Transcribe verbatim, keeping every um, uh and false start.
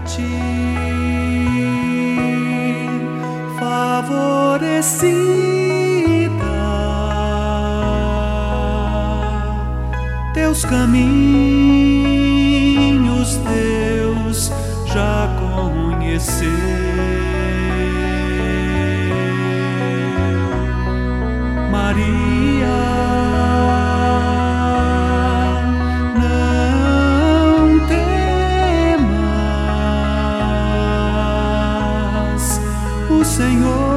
ti, favorecida. Teus caminhos Deus já conheceu. Maria, não temas, o Senhor